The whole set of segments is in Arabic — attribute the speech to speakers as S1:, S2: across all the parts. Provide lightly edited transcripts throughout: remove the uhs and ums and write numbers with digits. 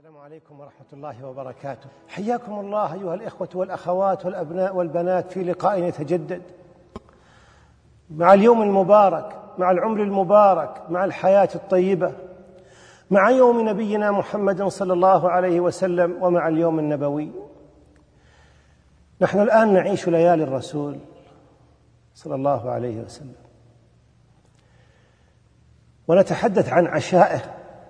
S1: السلام عليكم ورحمة الله وبركاته. حياكم الله أيها الإخوة والأخوات والأبناء والبنات في لقاء يتجدد مع اليوم المبارك، مع العمر المبارك، مع الحياة الطيبة، مع يوم نبينا محمد صلى الله عليه وسلم، ومع اليوم النبوي. نحن الآن نعيش ليالي الرسول صلى الله عليه وسلم، ونتحدث عن عشائه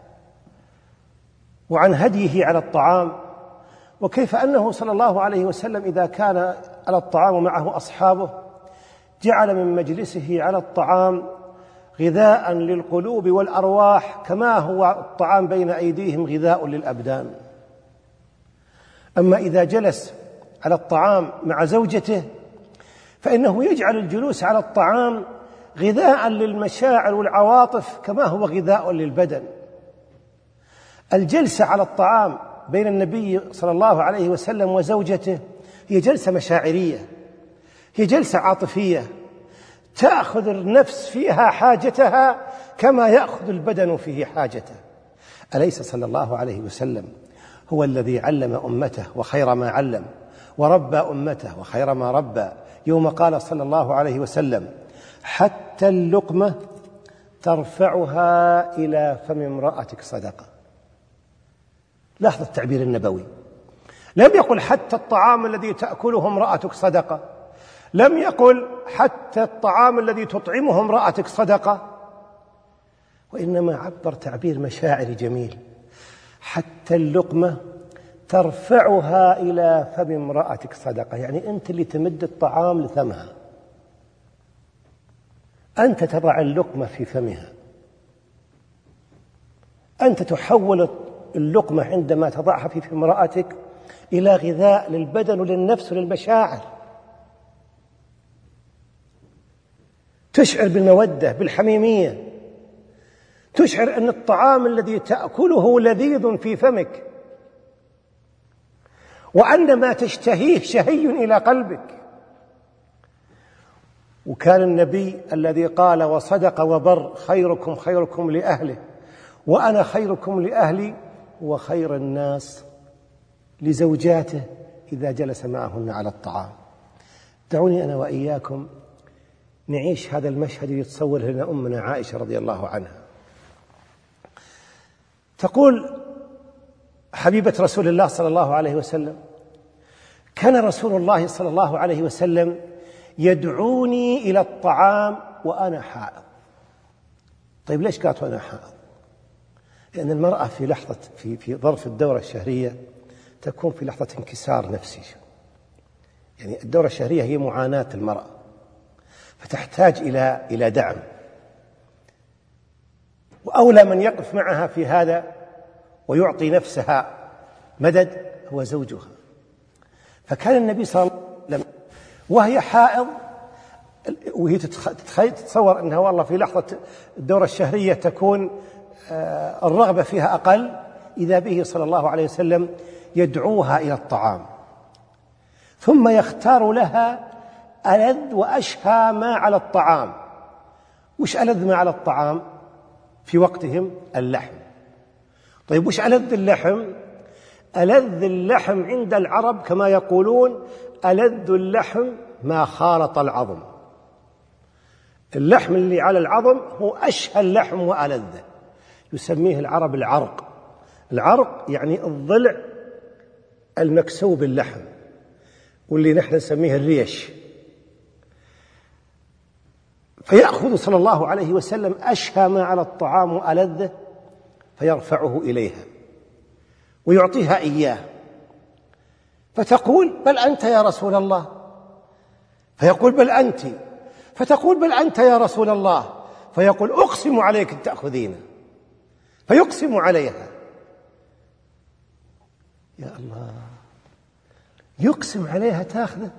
S1: وعن هديه على الطعام، وكيف أنه صلى الله عليه وسلم إذا كان على الطعام معه أصحابه جعل من مجلسه على الطعام غذاء للقلوب والأرواح، كما هو الطعام بين أيديهم غذاء للأبدان. أما إذا جلس على الطعام مع زوجته فإنه يجعل الجلوس على الطعام غذاء للمشاعر والعواطف، كما هو غذاء للبدن. الجلسة على الطعام بين النبي صلى الله عليه وسلم وزوجته هي جلسة مشاعرية، هي جلسة عاطفية، تأخذ النفس فيها حاجتها كما يأخذ البدن فيه حاجته. أليس صلى الله عليه وسلم هو الذي علم أمته وخير ما علم، وربى أمته وخير ما ربى، يوم قال صلى الله عليه وسلم: حتى اللقمة ترفعها إلى فم امرأتك صدقة. لاحظ التعبير النبوي، لم يقل حتى الطعام الذي تأكله امرأتك صدقة، لم يقل حتى الطعام الذي تطعمه امرأتك صدقة، وإنما عبر تعبير مشاعري جميل: حتى اللقمة ترفعها إلى فم امرأتك صدقة. يعني أنت اللي تمد الطعام لفمها، أنت تضع اللقمة في فمها، أنت تحول اللقمة عندما تضعها في فم امرأتك إلى غذاء للبدن وللنفس وللمشاعر، تشعر بالمودة بالحميمية، تشعر أن الطعام الذي تأكله لذيذ في فمك، وأن ما تشتهيه شهي إلى قلبك. وكان النبي الذي قال: وصدق وبر، خيركم خيركم لأهله وأنا خيركم لأهلي، وخير الناس لزوجاته إذا جلس معهن على الطعام. دعوني أنا وإياكم نعيش هذا المشهد يتصور لنا أمنا عائشة رضي الله عنها. تقول حبيبة رسول الله صلى الله عليه وسلم: كان رسول الله صلى الله عليه وسلم يدعوني إلى الطعام وأنا حائض. طيب ليش قالت وأنا حائض؟ لأن المرأة في لحظة في ظرف الدورة الشهرية تكون في لحظة انكسار نفسي. يعني الدورة الشهرية هي معاناة المرأة، فتحتاج إلى دعم، وأولى من يقف معها في هذا ويعطي نفسها مدد هو زوجها. فكان النبي صلى الله عليه وسلم وهي حائض، وهي تتصور أنها والله في لحظة الدورة الشهرية تكون الرغبة فيها أقل، إذا به صلى الله عليه وسلم يدعوها إلى الطعام، ثم يختار لها ألذ وأشهى ما على الطعام. وش ألذ ما على الطعام في وقتهم؟ اللحم. طيب وش ألذ اللحم؟ ألذ اللحم عند العرب كما يقولون: ألذ اللحم ما خالط العظم. اللحم اللي على العظم هو أشهى اللحم وألذه، يسميه العرب العرق. العرق يعني الضلع المكسوب اللحم، واللي نحن نسميه الريش. فيأخذ صلى الله عليه وسلم أشهى ما على الطعام وألذه فيرفعه إليها ويعطيها إياه، فتقول: بل أنت يا رسول الله. فيقول: بل أنت. فتقول: بل أنت يا رسول الله. فيقول: أقسم عليك تأخذين. فيقسم عليها. يا الله، يقسم عليها تأخذه.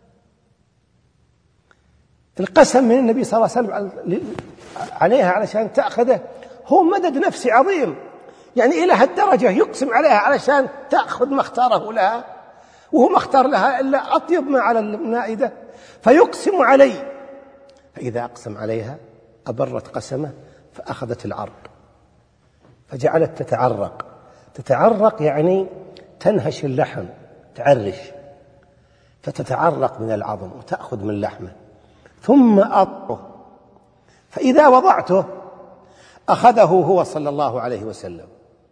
S1: القسم من النبي صلى الله عليه وسلم عليها علشان تأخذه هو مدد نفسي عظيم، يعني إلى هالدرجة يقسم عليها علشان تأخذ ما اختاره لها، وهو ما اختار لها إلا أطيب ما على المائدة. فيقسم علي، فإذا أقسم عليها أبرت قسمه فأخذت العرق، فجعلت تتعرق، تتعرق يعني تنهش اللحم، تعرش، فتتعرق من العظم وتأخذ من لحمه، ثم أضعه، فإذا وضعته أخذه هو صلى الله عليه وسلم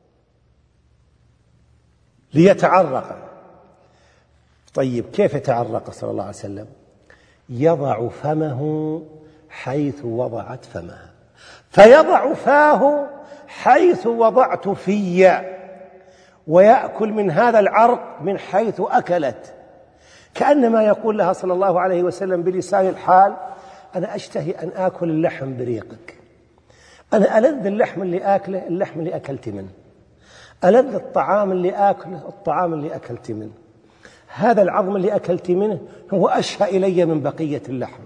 S1: ليتعرق. طيب كيف يتعرق صلى الله عليه وسلم؟ يضع فمه حيث وضعت فمها، فيضع فاه حيث وضعت في، ويأكل من هذا العرق من حيث أكلت، كأنما يقول لها صلى الله عليه وسلم بلسان الحال: أنا أشتهي أن آكل اللحم بريقك، أنا ألذ اللحم اللي آكله اللحم اللي أكلت منه، ألذ الطعام اللي آكله الطعام اللي أكلت منه، هذا العظم اللي أكلت منه هو أشهى إلي من بقية اللحم،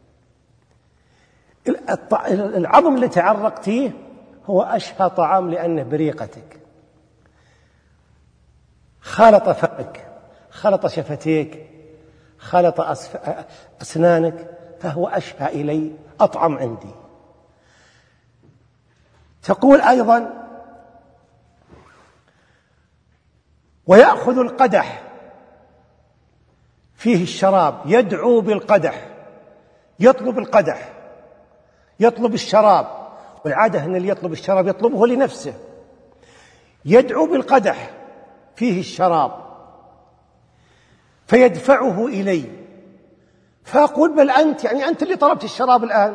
S1: العظم اللي تعرقتيه هو أشهى طعام لأنه بريقتك، خالط فمك، خلط شفتيك، خلط أسنانك، فهو أشهى إلي، أطعم عندي. تقول أيضا: ويأخذ القدح فيه الشراب، يدعو بالقدح، يطلب القدح، يطلب الشراب، والعادة أن اللي يطلب الشراب يطلبه لنفسه، يدعو بالقدح فيه الشراب فيدفعه إلي، فأقول: بل أنت، يعني أنت اللي طلبت الشراب الآن،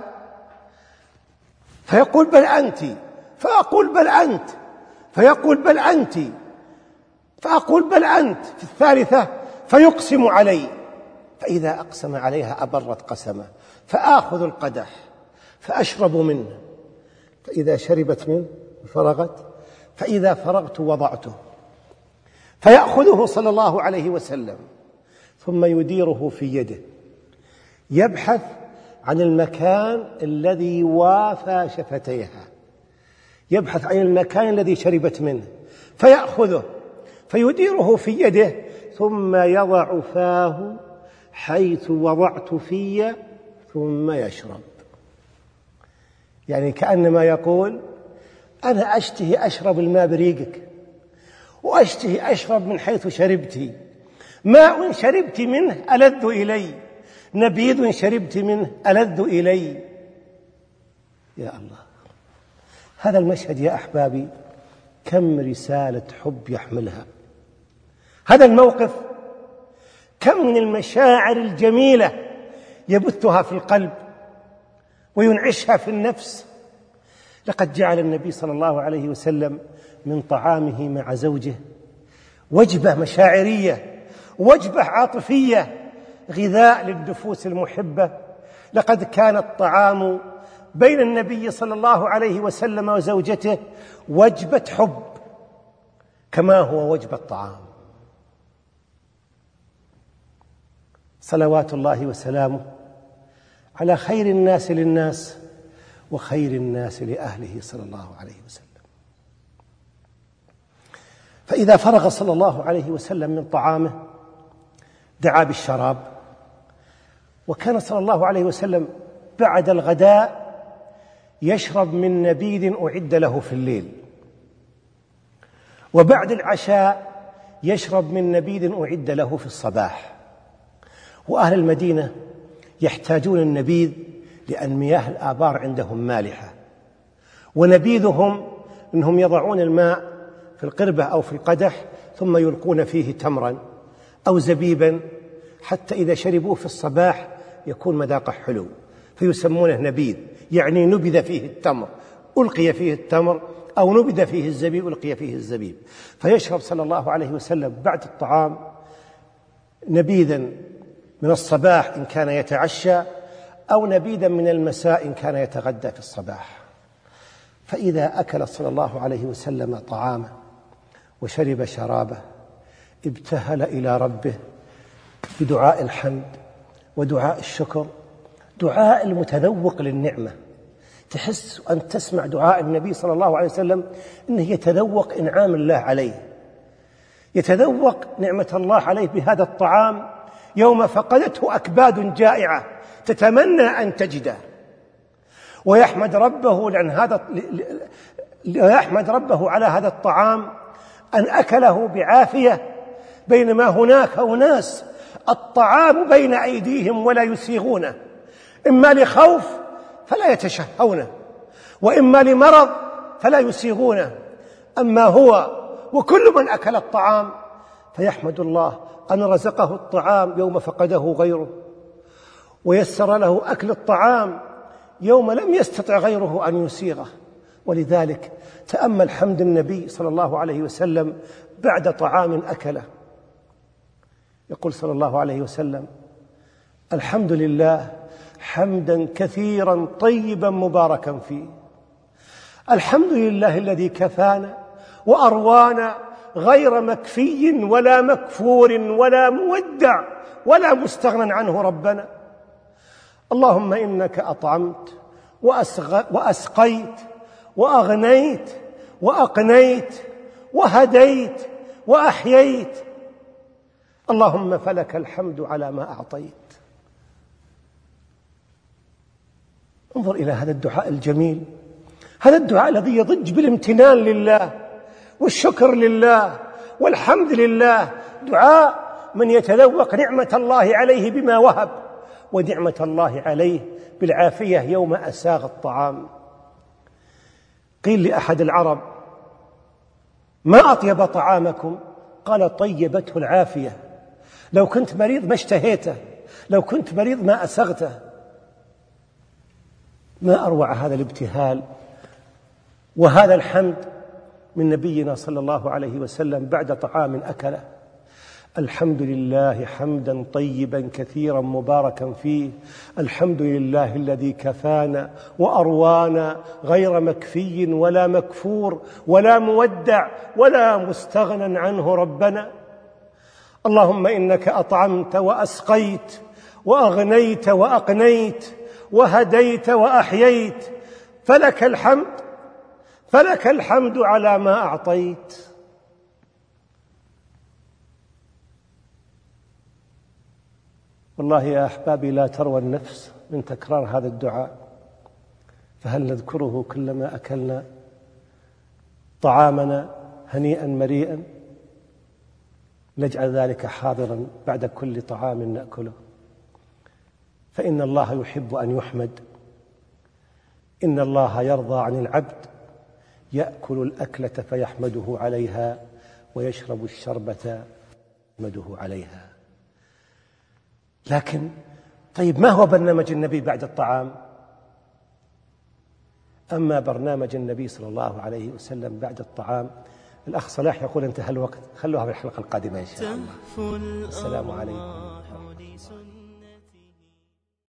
S1: فيقول: بل أنت، فأقول: بل أنت، فيقول: بل أنت، فأقول: بل أنت، في الثالثة فيقسم علي، فإذا أقسم عليها أبرت قسمه، فآخذ القدح فأشرب منه، فإذا شربت منه فرغت، فإذا فرغت وضعته، فيأخذه صلى الله عليه وسلم ثم يديره في يده، يبحث عن المكان الذي وافى شفتيها، يبحث عن المكان الذي شربت منه، فيأخذه فيديره في يده، ثم يضع فاه حيث وضعت في، ثم يشرب. يعني كأنما يقول: أنا أشتهي أشرب الماء بريقك، وأشتهي أشرب من حيث شربتي، ماء شربت منه ألذ إلي، نبيذ شربت منه ألذ إلي. يا الله، هذا المشهد يا أحبابي كم رسالة حب يحملها، هذا الموقف كم من المشاعر الجميلة يبثها في القلب وينعشها في النفس. لقد جعل النبي صلى الله عليه وسلم من طعامه مع زوجه وجبة مشاعرية، وجبة عاطفية، غذاء للنفوس المحبة. لقد كان الطعام بين النبي صلى الله عليه وسلم وزوجته وجبة حب كما هو وجبة طعام. صلوات الله وسلامه على خير الناس للناس وخير الناس لأهله صلى الله عليه وسلم. فإذا فرغ صلى الله عليه وسلم من طعامه دعا بالشراب، وكان صلى الله عليه وسلم بعد الغداء يشرب من نبيذ أعد له في الليل، وبعد العشاء يشرب من نبيذ أعد له في الصباح. وأهل المدينة يحتاجون النبيذ لأن مياه الآبار عندهم مالحة، ونبيذهم أنهم يضعون الماء في القربة أو في القدح ثم يلقون فيه تمرا أو زبيبا، حتى إذا شربوه في الصباح يكون مذاقه حلو، فيسمونه نبيذ، يعني نبذ فيه التمر، ألقي فيه التمر، أو نبذ فيه الزبيب، ألقي فيه الزبيب. فيشرب صلى الله عليه وسلم بعد الطعام نبيذا من الصباح إن كان يتعشى، أو نبيذا من المساء إن كان يتغدى في الصباح. فإذا أكل صلى الله عليه وسلم طعامه وشرب شرابه ابتهل إلى ربه بدعاء الحمد ودعاء الشكر، دعاء المتذوق للنعمة. تحس أن تسمع دعاء النبي صلى الله عليه وسلم أنه يتذوق إنعام الله عليه، يتذوق نعمة الله عليه بهذا الطعام يوم فقدته أكباد جائعة تتمنى أن تجده، ويحمد ربه على هذا الطعام أن أكله بعافية، بينما هناك أناس الطعام بين أيديهم ولا يسيغونه، إما لخوف فلا يتشهونه، وإما لمرض فلا يسيغونه. أما هو وكل من أكل الطعام فيحمد الله أن رزقه الطعام يوم فقده غيره، ويسر له أكل الطعام يوم لم يستطع غيره أن يسيغه. ولذلك تأمل حمد النبي صلى الله عليه وسلم بعد طعام أكله. يقول صلى الله عليه وسلم: الحمد لله حمدا كثيرا طيبا مباركا فيه. الحمد لله الذي كفانا وأروانا غير مكفي ولا مكفور ولا مودع ولا مستغنى عنه ربنا. اللهم إنك أطعمت وأسقيت وأغنيت وأقنيت وهديت وأحييت. اللهم فلك الحمد على ما أعطيت. انظر إلى هذا الدعاء الجميل، هذا الدعاء الذي يضج بالامتنان لله والشكر لله والحمد لله، دعاء من يتذوق نعمة الله عليه بما وهب، ونعمة الله عليه بالعافية يوم أساغ الطعام. قيل لأحد العرب: ما أطيب طعامكم؟ قال: طيبته العافية. لو كنت مريض ما اشتهيته، لو كنت مريض ما أسغته. ما أروع هذا الابتهال وهذا الحمد من نبينا صلى الله عليه وسلم بعد طعام أكله. الحمد لله حمدا طيبا كثيرا مباركا فيه. الحمد لله الذي كفانا وأروانا غير مكفي ولا مكفور ولا مودع ولا مستغنى عنه ربنا. اللهم إنك أطعمت وأسقيت وأغنيت وأقنيت وهديت وأحييت، فلك الحمد، فلك الحمد على ما أعطيت. والله يا أحبابي لا تروى النفس من تكرار هذا الدعاء، فهل نذكره كلما أكلنا طعامنا هنيئا مريئا؟ نجعل ذلك حاضرا بعد كل طعام نأكله، فإن الله يحب أن يحمد. إن الله يرضى عن العبد يأكل الأكلة فيحمده عليها ويشرب الشربة يحمده عليها. لكن طيب، ما هو برنامج النبي بعد الطعام؟ أما برنامج النبي صلى الله عليه وسلم بعد الطعام، الأخ صلاح يقول انتهى الوقت، خلوها في الحلقة القادمة إن شاء الله. السلام عليكم.